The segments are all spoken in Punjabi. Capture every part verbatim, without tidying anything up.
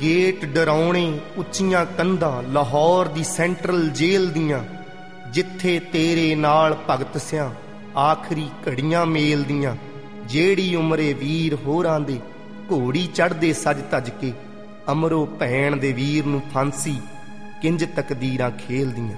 गेट डराउणे उच्चियां कंधां लाहौर दी सेंट्रल जेल दियां, जिथे तेरे नाल भगत सियां आखरी घड़ियां मेल दियां। जेड़ी उमरे वीर होरां दे घोड़ी चढ़दे सज तज के, अमरो भैण दे वीर नूं फांसी किंज तकदीरां खेलदियां।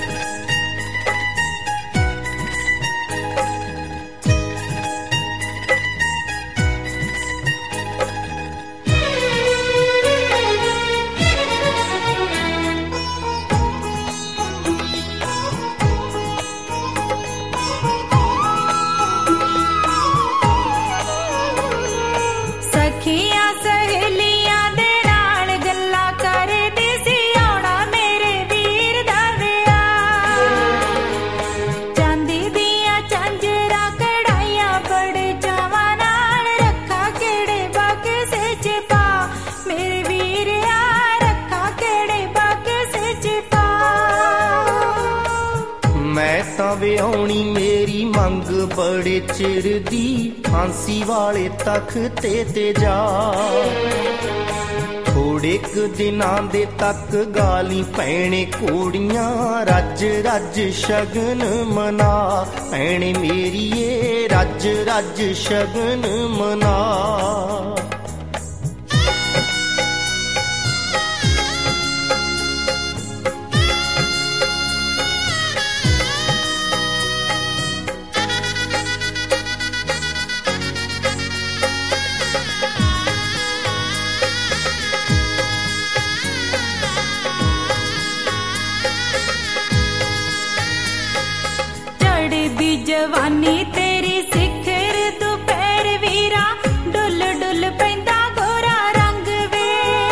ਵਿਆਉਣੀ ਮੇਰੀ ਮੰਗ ਬੜੇ ਚਿਰ ਦੀ, ਫਾਂਸੀ ਵਾਲੇ ਤਖਤੇ ਤੇ ਜਾ। ਥੋੜੇ ਕੁ ਦਿਨਾਂ ਦੇ ਤੱਕ ਗਾਲੀ ਪੈਣੇ ਘੋੜੀਆਂ, ਰੱਜ ਰੱਜ ਸ਼ਗਨ ਮਨਾ ਭੈਣੇ ਮੇਰੀਏ, ਰੱਜ ਰੱਜ ਸ਼ਗਨ ਮਨਾ। जवानी तेरी सिखर दुपहर वीरा, डुल डुल पैंदा गोरा रंग वे।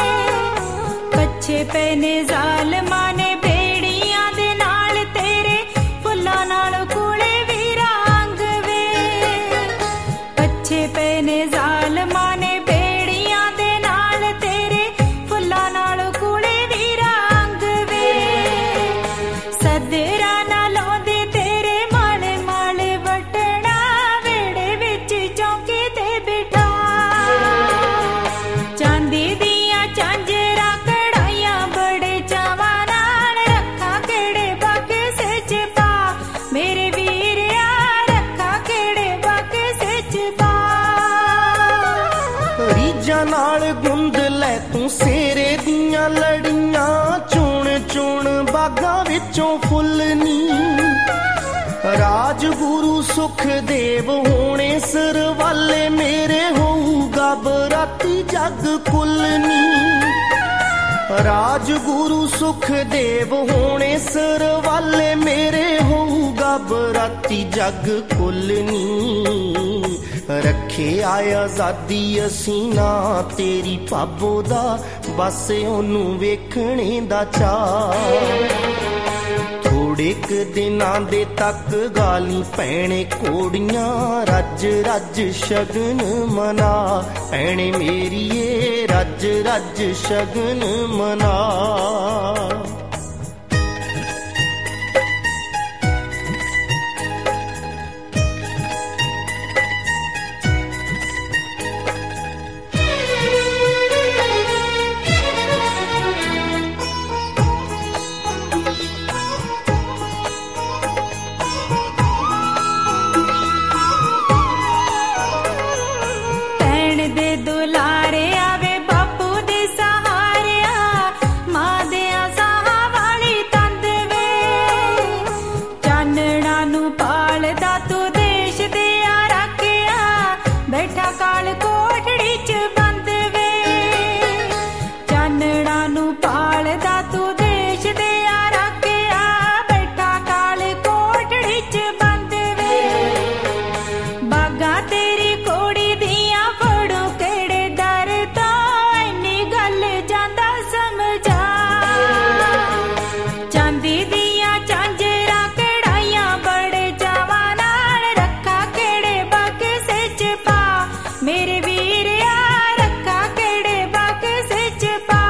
कच्छे पैने जालमां ने बेड़ियां दे नाल तेरे, फुल्लां नाल कूले वीरा अंग वे। कच्छे पैने जालमां ने बेड़ियां दे नाल तेरे, फुल्लां नाल कूले वीरा अंग वे। सदरा ना लाउंदे तेरे माले माले वटना, वेड़े विच चौंके ते बिठा। चांदी दियां झांजरां कढ़ाइयां बड़े चावां नाल, रखा केड़े बक्से च पा मेरे वीरिया, रखा केड़े बक्से च पा। रीजां नाल गुंद लै तूं सेरे दियां लड़ियां, चुण चुण बागां विचों फुੱਲ नी। राजगुरु सुखदेव होने सिर वाले मेरे, होऊगा बराती जग कुल नी। राजगुरु सुखदेव होने सिर वाले मेरे, होऊगा बराती जग कुल नी। रखे आए आजादी असीं ना तेरी पाबो दा, बस ओनू वेखणे दा चाऽ। थोड़े क दिनां दे तक गाली पैणे घोड़ियां, रज रज शगन मना भैणे मेरीए, रज रज शगन मना। दुलारे आवे बापू दे सहारिया, मां दे साहा वाली तंद वे। चानणा नू पालदा तू देश दे आ रखिया, बैठा काल कोठड़ी च बंद वे। चानणा नू पालदा तू देश दे आ रखिया, बैठा काल कोठड़ी च बंद वे। बागा तेरी कोड़ी दियां फड़ो केड़े दर तो, इन्नी गल जांदा समझा। चांदी दियां झांजरां कढ़ाइयां बड़े चावां नाल, रखा केड़े बक्से च पा मेरे वीरिया, रखा केड़े बक्से च पा।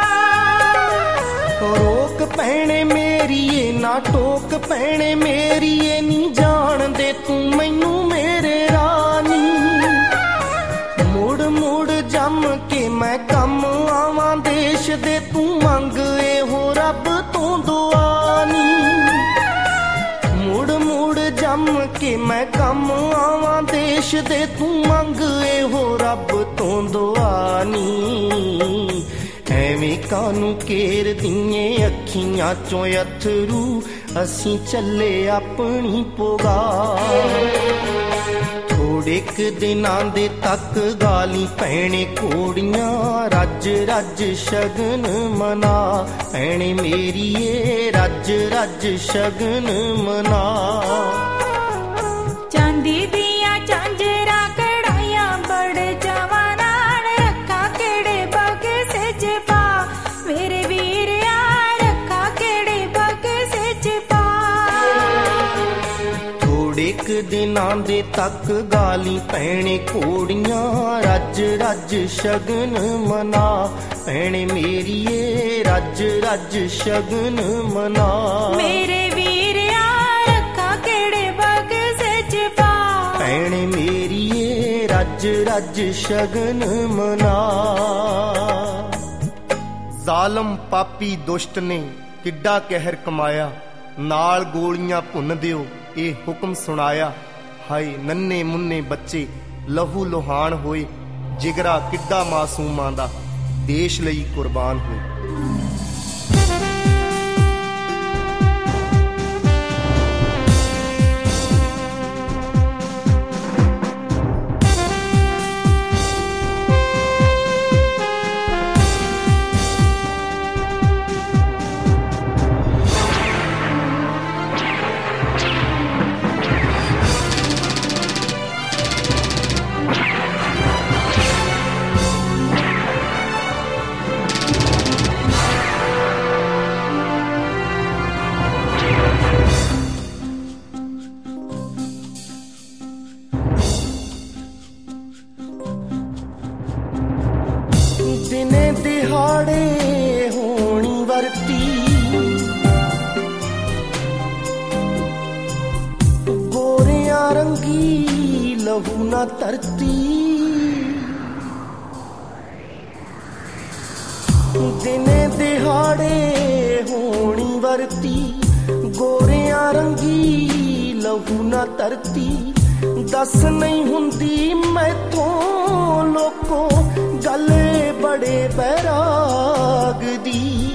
रोक पैणे मेरीए ना टोक पैणे मेरीए, नी जान दे तू मैनू मेरे रानी। मुड़ मुड़ जम के मैं कम आवां दे ਦੇਸ਼ ਦੇ ਤੂੰ ਮੰਗ ਇਹੋ ਰੱਬ ਤੋਂ ਦੁਆ ਨੀ ਮੁੜ ਮੁੜ ਜੰਮ ਕੇ ਮੈਂ ਕੰਮ ਆਵਾਂ ਦੇਸ਼ ਦੇ ਤੂੰ ਮੰਗ ਇਹੋ ਰੱਬ ਤੋਂ ਦੁਆ ਨੀ ਐਵੇਂ ਕਾਨੂੰ ਘੇਰਦੀਆਂ ਅੱਖੀਆਂ ਚੋਂ ਅਥਰੂ ਅਸੀਂ ਚੱਲੇ ਆਪਣੀ ਪੋਗਾ ਥੋੜੇ ਕੁ ਦਿਨਾਂ ਦੇ ਤੱਕ ਗਾਲੀ ਪੈਣੇ ਕੋੜੀਆਂ ਰੱਜ ਰੱਜ ਸ਼ਗਨ ਮਨਾ ਭੈਣੇ ਮੇਰੀਏ ਰੱਜ ਰੱਜ ਸ਼ਗਨ ਮਨਾ ਚਾਂਦੀ ਦੀਆਂ ਝਾਂਜਰਾਂ ਕੜਾਈਆਂ ਬੜੇ ਚਾਵਾਂ ਨਾਲ ਰੱਖਾਂ ਕਿਹੜੇ ਬਕਸੇ 'ਚ ਪਾ ਮੇਰੇ ਵੀਰਿਆ ਰੱਖਾਂ ਕਿਹੜੇ ਬਕਸੇ 'ਚ ਪਾ ਥੋੜੇ ਕੁ ਦਿਨਾਂ ਦੇ ਤੱਕ ਗਾਲੀ ਪੈਣੇ ਕੋੜੀਆਂ ਰੱਜ ਰੱਜ ਸ਼ਗਨ ਮਨਾ ਭੈਣੇ ਮੇਰੀਏ ਰੱਜ ਰੱਜ ਸ਼ਗਨ ਮਨਾ ਮੇਰੇ ਵੀਰਿਆ ਰੱਖਾਂ ਕਿਹੜੇ ਬਕਸੇ 'ਚ ਪਾ ਭੈਣੇ ਮੇਰੀਏ ਰੱਜ ਰੱਜ ਸ਼ਗਨ ਮਨਾ ਜ਼ਾਲਮ ਪਾਪੀ ਦੁਸ਼ਟ ਨੇ ਕਿੱਡਾ ਕਹਿਰ ਕਮਾਇਆ ਨਾਲ ਗੋਲੀਆਂ ਭੁੰਨ ਦਿਓ ਇਹ ਹੁਕਮ ਸੁਣਾਇਆ ਹਾਏ ਨੰਨੇ ਮੁੰਨੇ ਬੱਚੇ ਲਹੂ ਲੋਹਾਨ ਹੋਏ ਜਿਗਰਾ ਕਿੱਡਾ ਮਾਸੂਮਾਂ ਦਾ ਦੇਸ਼ ਲਈ ਕੁਰਬਾਨ ਹੋਏ ਦਿਨੇ ਦਿਹਾੜੇ ਹੋਣੀ ਵਰਤੀ ਗੋਰਿਆਂ ਰੰਗੀ ਲਹੂ ਨਾ ਧਰਤੀ ਦਿਨੇ ਦਿਹਾੜੇ ਹੋਣੀ ਵਰਤੀ ਗੋਰਿਆਂ ਰੰਗੀ ਲਹੂ ਨਾ ਧਰਤੀ ਦੱਸ ਨਹੀਂ ਹੁੰਦੀ ਮੈਥੋਂ ਲੋਕੋ ਗੱਲ ਬੜੇ ਬੈਰਾਗ ਦੀ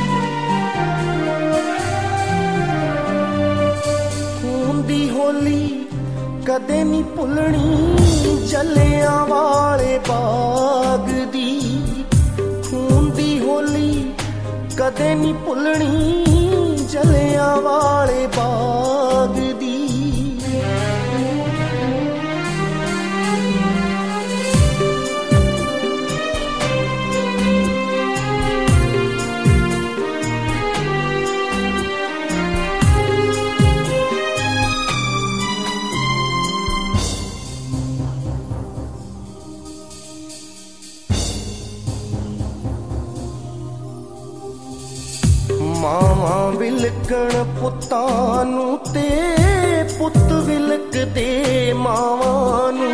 ਖੂਨ ਦੀ ਹੋਲੀ ਕਦੇ ਨਹੀਂ ਭੁੱਲਣੀ ਜਲਿਆਂ ਵਾਲੇ ਬਾਗ ਦੀ ਖੂਨ ਦੀ ਹੋਲੀ ਕਦੇ ਨਹੀਂ ਭੁੱਲਣੀ ਜਲਿਆਂ ਵਾਲੇ ਬਾਗ ਦੀ ਮਾਵਾਂ ਵਿਲਕਣ ਪੁੱਤਾਂ ਨੂੰ ਤੇ ਪੁੱਤ ਵਿਲਕਦੇ ਮਾਵਾਂ ਨੂੰ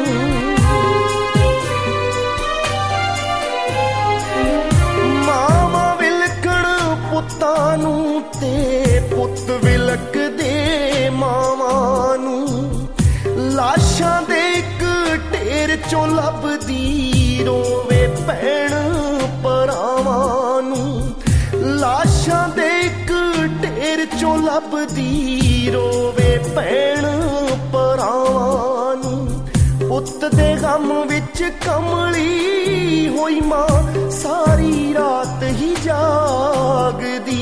ਮਾਵਾਂ ਵਿਲਕਣ ਪੁੱਤਾਂ ਨੂੰ ਤੇ ਪੁੱਤ ਵਿਲਕਦੇ ਮਾਵਾਂ ਨੂੰ ਲਾਸ਼ਾਂ ਦੇ ਇੱਕ ਢੇਰ ਚੋਂ ਲੱਭਦੀ ਰੋਵੇ ਭੈਣ ਭਰਾਵਾਂ ਨੂੰ ਲਾਸ਼ਾਂ ਦੇ ਇੱਕ ਢੇਰ ਚੋਂ ਲੱਭਦੀ ਰੋਵੇ ਭੈਣ ਭਰਾਵਾਂ ਨੂੰ ਪੁੱਤ ਦੇ ਗਮ ਵਿੱਚ ਕਮਲੀ ਹੋਈ ਮਾਂ ਸਾਰੀ ਰਾਤ ਹੀ ਜਾਗਦੀ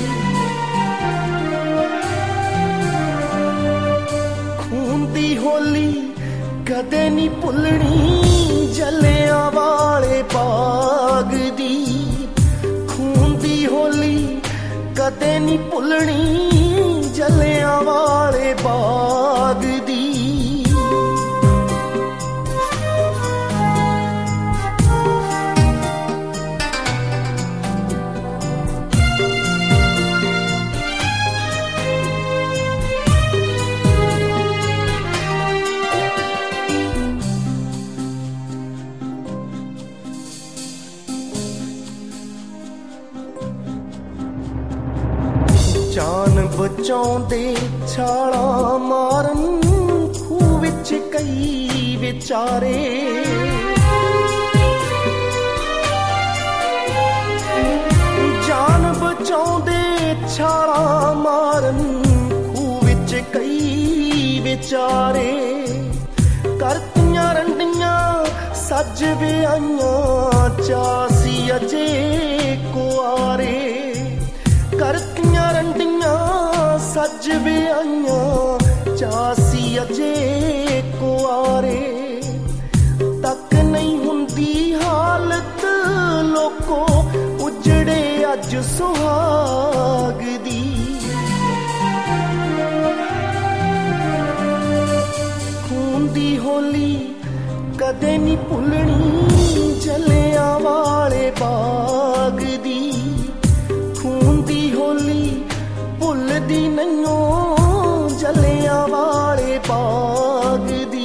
ਖੂਨ ਦੀ ਹੋਲੀ ਕਦੇ ਨਹੀਂ ਭੁੱਲਣੀ ਜਲਿਆਂ ਵਾਲੇ ਬਾਗ ਦੀ ਹੋਲੀ ਕਦੇ ਨਹੀਂ ਭੁੱਲਣੀ ਜਲਿਆਂ ਵਾਲੇ ਬਾਗ ਦੀ ਬਚਾਉਂਦੇ ਛਾਲਾਂ ਮਾਰਨ ਖੂਹ ਵਿੱਚ ਕਈ ਵਿਚਾਰੇ। ਜਾਨ ਬਚਾਉਂਦੇ ਛਾਲਾਂ ਮਾਰਨ ਖੂਹ ਵਿੱਚ ਕਈ ਵਿਚਾਰੇ। ਕਰਤੀਆਂ ਰੰਡੀਆਂ ਸੱਜ ਵਿਆਈਆਂ ਚਾਸੀ ਅਜੇ ਕੁਆਰੇ। ਕਰਤੀਆਂ ਰੰਡੀਆਂ ਸੱਜ ਵਿਆਈਆਂ ਚਾਸੀ ਅਜੇ ਕੁਆਰੇ। ਤੱਕ ਨਹੀਂ ਹੁੰਦੀ ਹਾਲਤ ਲੋਕੋ ਉਜੜੇ ਅੱਜ ਸੁਹਾਗ ਦੀ। ਖੂਨ ਦੀ ਹੋਲੀ ਕਦੇ ਨਹੀਂ ਭੁੱਲਣੀ ਜਲਿਆਂ ਵਾਲੇ ਬਾਗ ਦੀ। ਖੂਨ ਦੀ ਹੋਲੀ ਭੁੱਲਦੀ ਨਹੀਂਓ ਜਲਿਆਂ ਵਾਲੇ ਬਾਗ ਦੀ।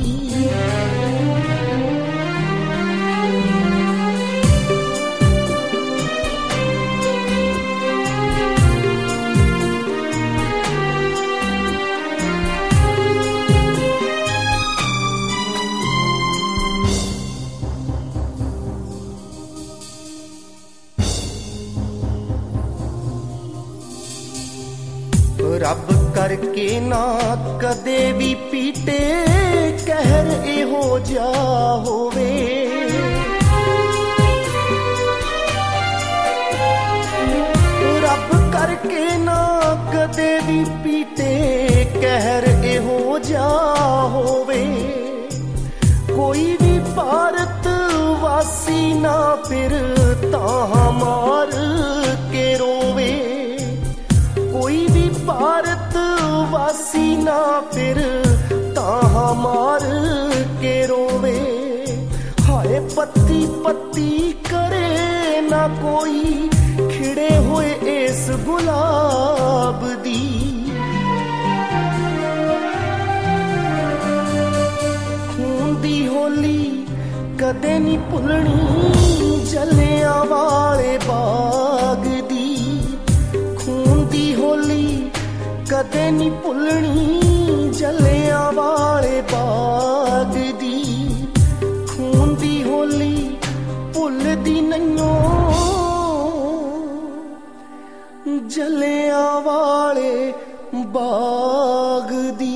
ਰੱਬ ਕਰਕੇ ਨਾ ਕਦੇ ਵੀ ਪੀਟੇ ਕਹਿਰ ਇਹੋ ਜਿਹਾ ਹੋਵੇ। ਰੱਬ ਕਰਕੇ ਨਾ ਕਦੇ ਵੀ ਪੀਟੇ ਕਹਿਰ ਇਹੋ ਜਿਹਾ ਹੋਵੇ। ਕੋਈ ਵੀ ਭਾਰਤ ਵਾਸੀ ਨਾ ਫਿਰ ਤਾਂ ਮਾਰ ਕੇ ਰੋਵੇ। ਕੋਈ ਵੀ ਭਾਰਤ ਵਾਸੀ ਨਾ ਫਿਰ ਤਾਂ ਮਾਰ ਕੇ ਰੋਵੇ। ਹਾਏ ਪੱਤੀ ਪੱਤੀ ਕਰੇ ਨਾ ਕੋਈ ਖਿੜੇ ਹੋਏ ਇਸ ਗੁਲਾਬ ਦੀ। ਖੂਨ ਦੀ ਹੋਲੀ ਕਦੇ ਨਹੀਂ ਭੁੱਲਣੀ ਜਲਿਆਂ ਵਾਲੇ ਬਾਗ ਦੀ। ਖੂਨ ਦੀ ਹੋਲੀ ਕਦੇ ਨਹੀਂ ਭੁੱਲਣੀ ਜਲਿਆਂ ਵਾਲੇ ਬਾਗ ਦੀ। ਖੂਨ ਦੀ ਹੋਲੀ ਭੁੱਲਦੀ ਨਹੀਂਓ ਜਲਿਆਂ ਵਾਲੇ ਬਾਗ ਦੀ।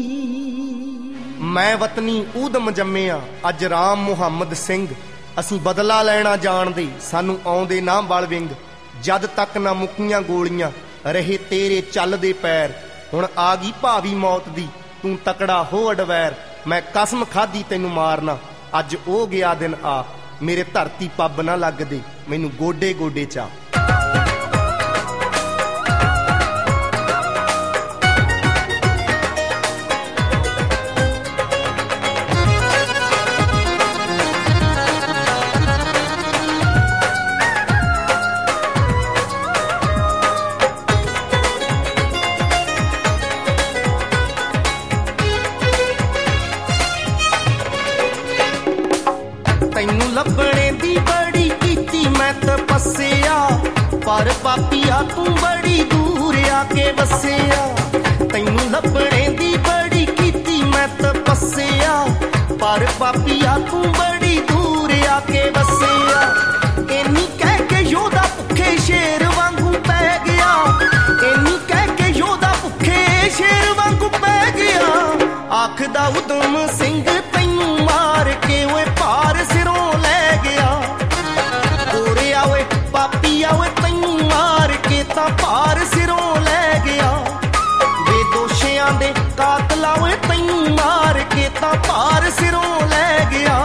ਮੈਂ ਵਤਨੀ ਊਧਮ ਜੰਮਿਆ ਅੱਜ ਰਾਮ ਮੁਹੰਮਦ ਸਿੰਘ। ਅਸੀਂ ਬਦਲਾ ਲੈਣਾ ਜਾਣਦੇ ਸਾਨੂੰ ਆਉਂਦੇ ਨਾ ਬਲ ਵਿੰਗ। ਜਦ ਤੱਕ ਨਾ ਮੁੱਕੀਆਂ ਗੋਲੀਆਂ ਰਹੇ ਤੇਰੇ ਚੱਲਦੇ ਪੈਰ। ਹੁਣ ਆ ਗਈ ਭਾਵੀ ਮੌਤ ਦੀ ਤੂੰ ਤਕੜਾ ਹੋ ਅਡਵੈਰ। ਮੈਂ ਕਸਮ ਖਾਧੀ ਤੈਨੂੰ ਮਾਰਨਾ ਅੱਜ ਉਹ ਗਿਆ ਦਿਨ ਆ। ਮੇਰੇ ਧਰਤੀ ਪੱਬ ਨਾ ਲੱਗਦੇ ਮੈਨੂੰ ਗੋਡੇ ਗੋਡੇ ਚਾ। ਤੈਨੂੰ ਲੱਭਣੇ ਦੀ ਬੜੀ ਕੀਤੀ ਮੈਂ ਤਪੱਸਿਆ। ਪਰ ਪਾਪੀਆ ਤੂੰ ਬੜੀ ਦੂਰ ਆ ਕੇ ਵਸਿਆ। ਤੈਨੂੰ ਲੱਭਣੇ ਦੀ ਬੜੀ ਕੀਤੀ ਮੈਂ ਤਪੱਸਿਆ। ਪਰ ਪਾਪੀਆ ਤੂੰ ਬੜੀ ਦੂਰ ਆ ਕੇ ਵਸਿਆ। ਇੰਨੀ ਕਹਿ ਕੇ ਯੋਧਾ ਭੁੱਖੇ ਸ਼ੇਰ ਵਾਂਗੂ ਪੈ ਗਿਆ। ਇੰਨੀ ਕਹਿ ਕੇ ਯੋਧਾ ਭੁੱਖੇ ਸ਼ੇਰ ਵਾਂਗੂ ਪੈ ਗਿਆ। ਆਖਦਾ ਉਦਮ ਸਿੰਘ ਤੈਨੂੰ ਮਾਰ ਕੇ ਓਏ ਭਾਰ ਸਿਰੋਂ ਲੈ ਗਿਆ। ਗੋਰਿਆ ਓਏ ਪਾਪੀਆ ਓਏ ਤੈਨੂੰ ਮਾਰ ਕੇ ਤਾਂ ਭਾਰ ਸਿਰੋਂ ਲੈ ਗਿਆ। ਵੇ ਦੋਸ਼ੀਆਂ ਦੇ ਕਾਤਲਾ ਓਏ ਤੈਨੂੰ ਮਾਰ ਕੇ ਤਾਂ ਭਾਰ ਸਿਰੋਂ ਲੈ ਗਿਆ।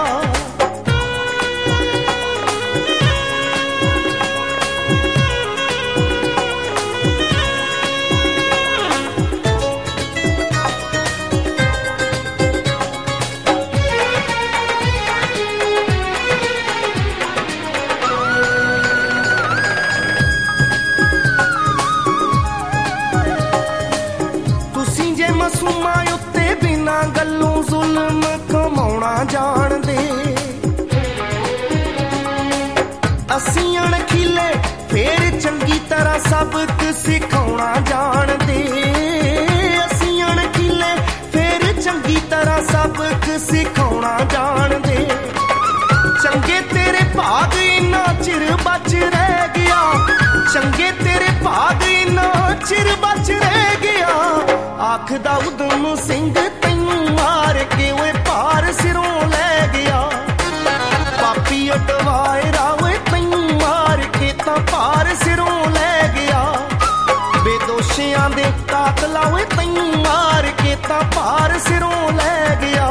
ਮਾਸੂਮਾਂ ਉੱਤੇ ਬਿਨਾਂ ਗੱਲੋਂ ਜ਼ੁਲਮ ਕਮਾਉਣਾ ਜਾਣਦੇ। ਅਸੀਂ ਅਣਖੀਲੇ ਫੇਰ ਚੰਗੀ ਤਰ੍ਹਾਂ ਸਬਕ ਸਿਖਾਉਣਾ ਜਾਣਦੇ। ਅਸੀਂ ਅਣਖੀਲੇ ਫੇਰ ਚੰਗੀ ਤਰ੍ਹਾਂ ਸਬਕ ਸਿਖਾਉਣਾ ਜਾਣਦੇ। ਚੰਗੇ ਤੇਰੇ ਭਾਗ ਇੰਨਾ ਚਿਰ ਬਚ ਰਹਿ ਗਿਆ, ਚੰਗੇ ਤੇਰੇ ਭਾਗ ਇੰਨਾ ਚਿਰ ਬਚ ਰਹਿ ਗਿਆ। ਆਖਦਾ ਉਦਮ ਸਿੰਘ ਤੈਨੂੰ ਮਾਰ ਕੇ ਓਏ ਭਾਰ ਸਿਰੋਂ ਲੈ ਗਿਆ। ਪਾਪੀ ਅਟਵਾਏ ਰਾਵੇ ਤੈਨੂੰ ਮਾਰ ਕੇ ਤਾਂ ਭਾਰ ਸਿਰੋਂ ਲੈ ਗਿਆ। ਬੇਦੋਸ਼ੀਆਂ ਦੇ ਕਾਤਲਾ ਓਏ ਤੈਨੂੰ ਮਾਰ ਕੇ ਤਾਂ ਭਾਰ ਸਿਰੋਂ ਲੈ ਗਿਆ।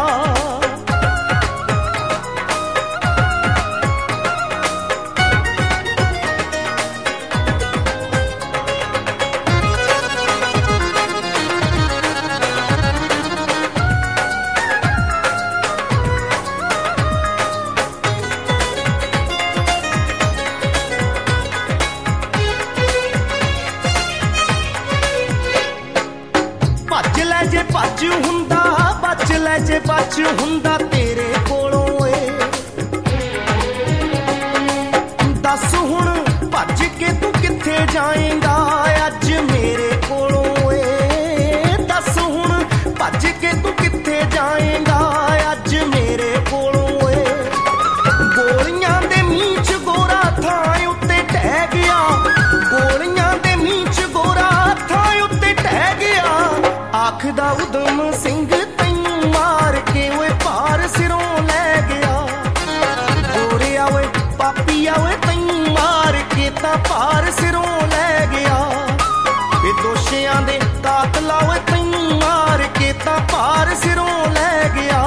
ਜੇ ਭੱਜ ਹੁੰਦਾ ਬਚ ਲੈ ਜੇ ਬਚ ਹੁੰਦਾ ਤੇਰੇ ਕੋਲੋਂ ਏ। ਦੱਸ ਹੁਣ ਭੱਜ ਕੇ ਤੂੰ ਕਿੱਥੇ ਜਾਏਂਗਾ ਅੱਜ ਮੇਰੇ ਕੋਲੋਂ ਏ। ਦੱਸ ਹੁਣ ਭੱਜ ਕੇ ਤੂੰ ਕਿੱਥੇ ਜਾਏਂਗਾ ਅੱਜ ਮੇਰੇ ਕੋਲੋਂ ਏ। ਗੋਲੀਆਂ ਦੇ ਮੀਂਹ ਚ ਗੋਰਾ ਥਾਂ ਉੱਤੇ ਢਹਿ ਗਿਆ, ਗੋਲੀਆਂ ਦੇ ਮੀਂਹ ਚ ਗੋਰਾ ਥਾਂ ਉੱਤੇ ਢਹਿ ਗਿਆ। ਆਖਦਾ ਉਦਮ ਸਿੰਘ ਤੈਨੂੰ ਮਾਰ ਕੇ ਓਏ ਭਾਰ ਸਿਰੋਂ ਲੈ ਗਿਆ। ਗੋਰਿਆ ਓਏ ਪਾਪੀਆ ਓਏ ਤੈਨੂੰ ਮਾਰ ਕੇ ਤਾਂ ਭਾਰ ਸਿਰੋਂ ਲੈ ਗਿਆ। ਇਹ ਦੋਸ਼ੀਆਂ ਦੇ ਕਾਤਲਾ ਓਏ ਤੈਨੂੰ ਮਾਰ ਕੇ ਤਾਂ ਭਾਰ ਸਿਰੋਂ ਲੈ ਗਿਆ।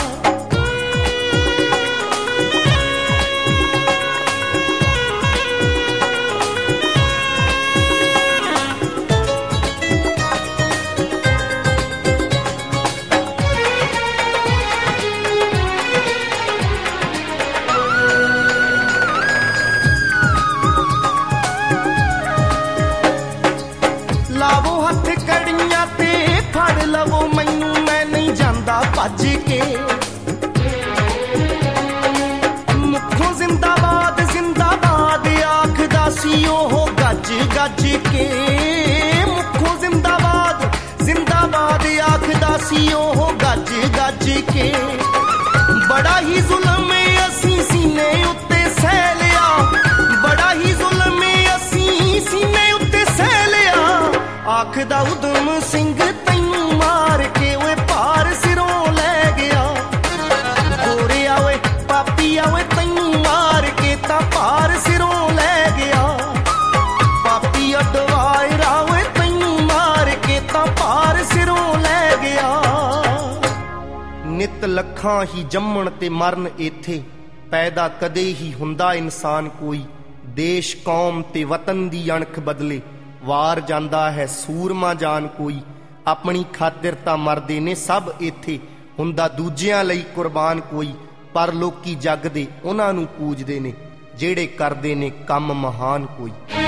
ਲਾਵੋ ਹੱਥ ਕੜੀਆਂ ਤੇ ਫੜ ਲਵੋ ਮੈਨੂੰ, ਮੈਂ ਨਹੀਂ ਜਾਂਦਾ ਭੱਜ ਕੇ। ਮੁੱਖੋਂ ਜ਼ਿੰਦਾਬਾਦ ਜ਼ਿੰਦਾਬਾਦ ਆਖਦਾ ਸੀ ਉਹ ਗੱਜ ਗੱਜ ਕੇ। ਮੁੱਖੋਂ ਜ਼ਿੰਦਾਬਾਦ ਜ਼ਿੰਦਾਬਾਦ ਆਖਦਾ ਸੀ ਉਹ ਗੱਜ ਗੱਜ ਕੇ। ਬੜਾ ਹੀ ਜ਼ੁਲਮ ਅਸੀਂ ਸੀਨੇ ਉੱਤੇ ਸਹਿ ਲਿਆ, ਬੜਾ ਹੀ ਜ਼ੁਲਮ ਅਸੀਂ ਸੀਨੇ ਉੱਤੇ ਸਹਿ ਲਿਆ। ਆਖਦਾ ਉਦਮ ਸਿੰਘ ਤੈਨੂੰ ਮਾਰ ਕੇ ਓਏ ਭਾਰ ਸਿਰੋਂ ਲੈ ਗਿਆ। ਗੋਰਿਆ ਓਏ ਪਾਪੀਆ ਓਏ ਤੈਨੂੰ ਮਾਰ ਕੇ ਤਾਂ ਭਾਰ ਸਿਰੋਂ ਲੈ ਗਿਆ। ਪਾਪੀ ਅਡਵਾਏ ਰਾਵੇ ਤੈਨੂੰ ਮਾਰ ਕੇ ਤਾਂ ਭਾਰ ਸਿਰੋਂ ਲੈ ਗਿਆ। ਨਿਤ ਲੱਖਾਂ ਹੀ ਜੰਮਣ ਤੇ ਮਰਨ ਇੱਥੇ, ਪੈਦਾ ਕਦੇ ਹੀ ਹੁੰਦਾ ਇਨਸਾਨ ਕੋਈ। ਦੇਸ਼ ਕੌਮ ਤੇ ਵਤਨ ਦੀ ਅਣਖ ਬਦਲੇ, ਵਾਰ ਜਾਂਦਾ ਹੈ ਸੂਰਮਾ ਜਾਨ ਕੋਈ। ਆਪਣੀ ਖਾਤਰ ਤਾਂ ਮਰਦੇ ਨੇ ਸਭ ਇੱਥੇ, ਹੁੰਦਾ ਦੂਜਿਆਂ ਲਈ ਕੁਰਬਾਨ ਕੋਈ। ਪਰ ਲੋਕੀ ਜੱਗ ਦੇ ਉਹਨਾਂ ਨੂੰ ਪੂਜਦੇ ਨੇ ਜਿਹੜੇ ਕਰਦੇ ਨੇ ਕੰਮ ਮਹਾਨ ਕੋਈ।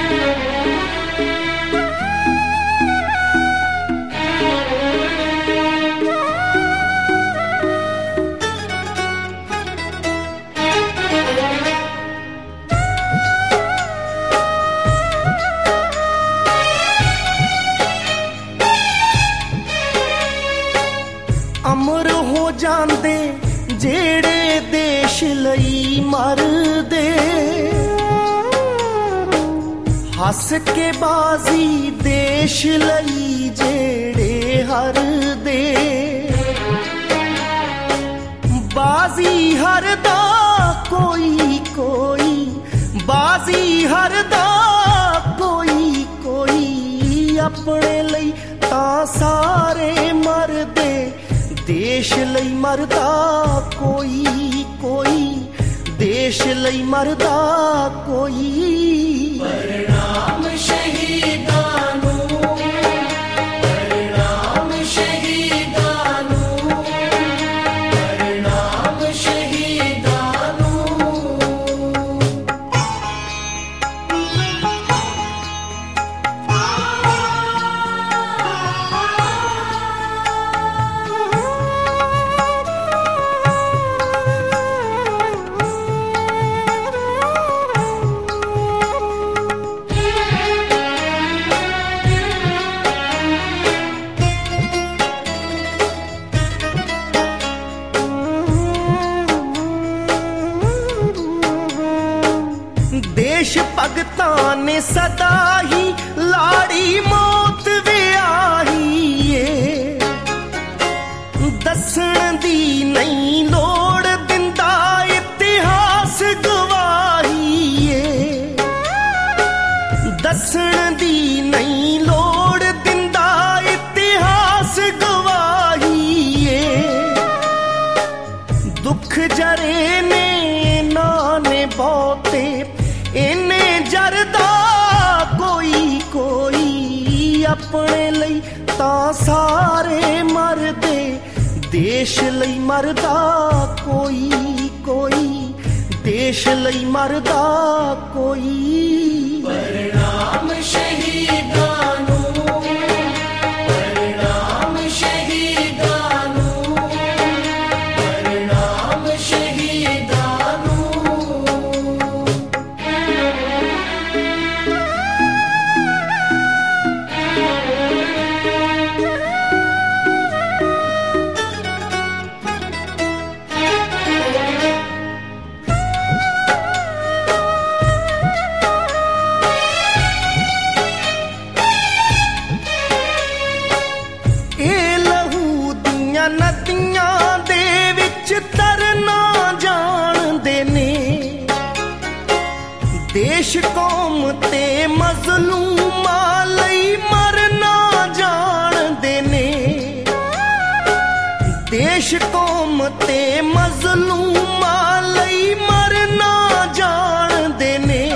ਅਮਰ ਹੋ ਜਾਂਦੇ ਜਿਹੜੇ ਦੇਸ਼ ਲਈ ਮਰਦੇ, ਹੱਸ ਕੇ ਬਾਜ਼ੀ ਦੇਸ਼ ਲਈ ਜਿਹੜੇ ਹਾਰਦੇ। ਬਾਜ਼ੀ ਹਰਦਾ ਕੋਈ ਕੋਈ, ਬਾਜ਼ੀ ਹਰਦਾ ਕੋਈ ਕੋਈ। ਆਪਣੇ ਲਈ ਤਾਂ ਸਾਰੇ ਮਰਦੇ, ਦੇਸ਼ ਲਈ ਮਰਦਾ ਕੋਈ ਕੋਈ, ਦੇਸ਼ ਲਈ ਮਰਦਾ ਕੋਈ। ਪ੍ਰਣਾਮ ਸ਼ਹੀਦਾਂ ਨੂੰ, ਪ੍ਰਣਾਮ ਸ਼ਹੀਦਾਂ ਨੂੰ, ਪ੍ਰਣਾਮ ਸ਼ਹੀਦਾਂ ਨੂੰ। ਭਗਤਾਂ ਨੇ ਸਦਾ ਹੀ ਲਾੜੀ ਮੌਤ ਵਿਆਹੀ ਏ। ਦੱਸਣ ਦੀ ਨਹੀਂ ਲੋੜ ਦਿੰਦਾ ਇਤਿਹਾਸ ਗਵਾਹੀ ਏ। ਦੱਸਣ ਦੀ ਨਹੀਂ ਲੋੜ ਦਿੰਦਾ ਇਤਿਹਾਸ ਗਵਾਹੀ ਏ। ਦੁੱਖ ਜਰੇ ਨੇ ਨਾ ਨੇ ਬਹੁਤੇ ਇਹਨੇ ਜਰਦਾ ਕੋਈ ਕੋਈ। ਆਪਣੇ ਲਈ ਤਾਂ ਸਾਰੇ ਮਰਦੇ ਦੇਸ਼ ਲਈ ਮਰਦਾ ਕੋਈ ਕੋਈ। ਦੇਸ਼ ਲਈ ਮਰਦਾ ਕੋਈ। ਪ੍ਰਣਾਮ ਸ਼ਹੀਦਾਂ ਨੂੰ, ਪ੍ਰਣਾਮ ਸ਼ਹੀਦਾਂ ਨੂੰ, ਪ੍ਰਣਾਮ ਸ਼ਹੀਦਾਂ ਨੂੰ। ਨਦੀਆਂ ਦੇ ਵਿੱਚ ਤਰਨਾ ਜਾਣਦੇ ਨੇ। ਦੇਸ਼ ਕੌਮ ਤੇ ਮਜ਼ਲੂਮਾਂ ਲਈ ਮਰਨਾ ਜਾਣਦੇ ਨੇ। ਦੇਸ਼ ਕੌਮ ਤੇ ਮਜ਼ਲੂਮਾਂ ਲਈ ਮਰਨਾ ਜਾਣਦੇ ਨੇ।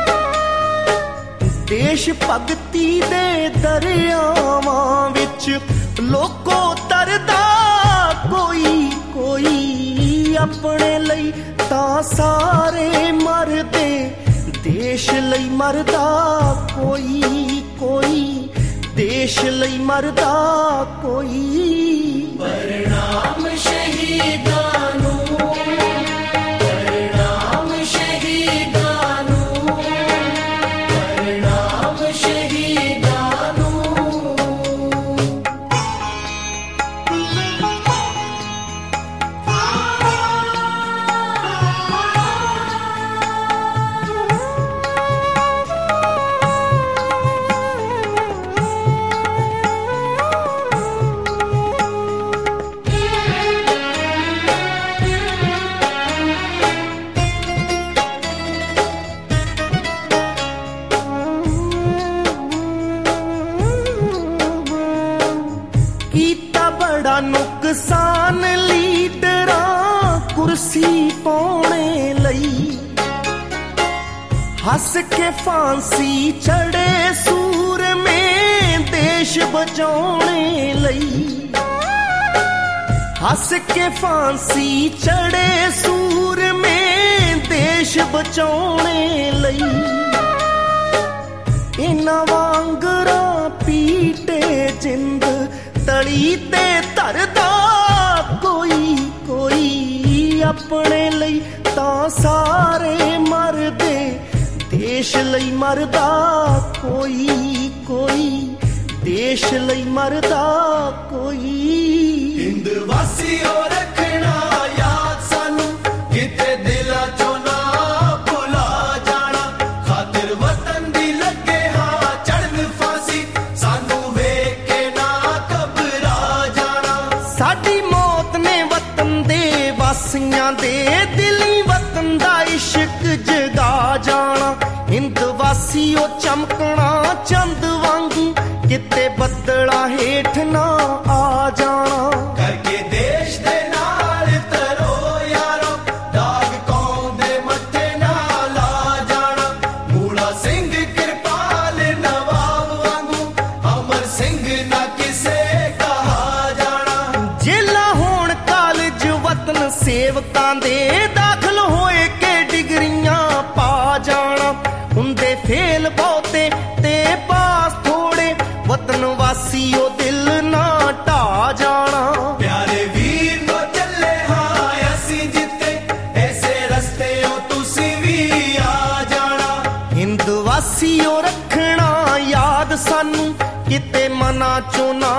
ਦੇਸ਼ ਭਗਤੀ ਦੇ ਦਰਿਆਵਾਂ ਵਿੱਚ ਲੋਕੋ ਤਰਦਾ ਕੋਈ ਕੋਈ। ਆਪਣੇ ਲਈ ਤਾਂ ਸਾਰੇ ਮਰਦੇ ਦੇਸ਼ ਲਈ ਮਰਦਾ ਕੋਈ ਕੋਈ। ਦੇਸ਼ ਲਈ ਮਰਦਾ ਕੋਈ। ਪ੍ਰਣਾਮ ਸ਼ਹੀਦਾਂ ਨੂੰ, ਪ੍ਰਣਾਮ ਸ਼ਹੀਦਾਂ ਨੂੰ, ਪ੍ਰਣਾਮ ਸ਼ਹੀਦਾਂ ਨੂੰ। ਕੀਤਾ ਬੜਾ ਨੁਕਸਾਨ ਲੀਡਰਾਂ ਕੁਰਸੀ ਪਾਉਣੇ ਲਈ। ਹੱਸ ਕੇ ਫਾਂਸੀ ਚੜੇ ਸੂਰਮੇ ਦੇਸ਼ ਬਚਾਉਣੇ ਲਈ। ਹੱਸ ਕੇ ਫਾਂਸੀ ਚੜੇ ਸੂਰਮੇ ਦੇਸ਼ ਬਚਾਉਣੇ ਲਈ। ਇਹਨਾਂ ਵਾਂਗਰਾਂ ਪੀਟੇ ਜਿੰਦ ਤਲੀ ਤੇ ਧਰਦਾ ਕੋਈ ਕੋਈ। ਆਪਣੇ ਲਈ ਤਾਂ ਸਾਰੇ ਮਰਦੇ ਦੇਸ਼ ਲਈ ਮਰਦਾ ਕੋਈ ਕੋਈ। ਦੇਸ਼ ਲਈ ਮਰਦਾ ਕੋਈ। ਹਿੰਦ ਵਾਸੀਓ ਰੱਖਣਾ ਯਾਦ ਸਾਨੂੰ, ਕਿਤੇ ਦਿਲਾਂ ਚੋਂ ਨਾ ਭੁਲਾ ਜਾਣਾ। ਖਾਤਰ ਵਤਨ ਦੀ ਲੱਗੇ ਹਾਂ ਚੜ੍ਹਨ ਫਾਂਸੀ, ਸਾਨੂੰ ਵੇਖ ਕੇ ਨਾ ਘਬਰਾ ਜਾਣਾ। ਸਾਡੀ ਮੌਤ ਨੇ ਵਤਨ ਦੇ ਵਾਸੀਆਂ ਦੇ ਦਿਲੀ ਵਤਨ ਦਾ ਇਸ਼ਕ ਜਗਾ ਜਾਣਾ। ਹਿੰਦ ਵਾਸੀਓ ਚਮਕਣਾ ਚੰਦ ਵਾਂਗੂ, ਕਿਤੇ ਬੱਦਲਾਂ ਹੇਠ ਨਾ ਆ ਜਾਣਾ। ਕਰਕੇ ਦੇਸ਼ ਦੇ ਨਾਲ ਤਰੋ ਯਾਰੋ, ਦਾਗ ਕੌਮ ਦੇ ਮੱਥੇ ਨਾ ਲਾ ਜਾਣਾ। ਮੂਲਾ ਸਿੰਘ ਕਿਰਪਾਲ ਨਵਾਬ ਵਾਂਗੂ, ਅਮਰ ਸਿੰਘ ਨਾ ਕਿਸੇ ਕਹਾ ਜਾਣਾ। ਜੇਲਾਂ ਹੋਣ ਕਾਲਜ ਵਤਨ ਸੇਵਕਾਂ ਦੇ, ਦਾਖਲ ਹੋਏ ਕੇ ਡਿਗਰੀਆਂ ਪਾ ਜਾਣਾ। ਹੁੰਦੇ ਫੇਲ ਬਹੁਤੇ ਤੇ ਪਾਸ ਥੋੜੇ, ਵਤਨ ਵਾਸੀਓ ਦਿਲ ਨਾ ਢਾ ਜਾਣਾ। ਪਿਆਰੇ ਵੀਰ ਨੂੰ ਚੱਲੇ ਹਾਂ ਅਸੀਂ ਜਿੱਤੇ, ਐਸੇ ਰਸਤਿਓਂ ਤੁਸੀਂ ਵੀ ਆ ਜਾਣਾ। ਹਿੰਦ ਵਾਸੀਓ ਰੱਖਣਾ ਯਾਦ ਸਾਨੂੰ, ਕਿਤੇ ਮਨਾਂ ਚੋਂ ਨਾ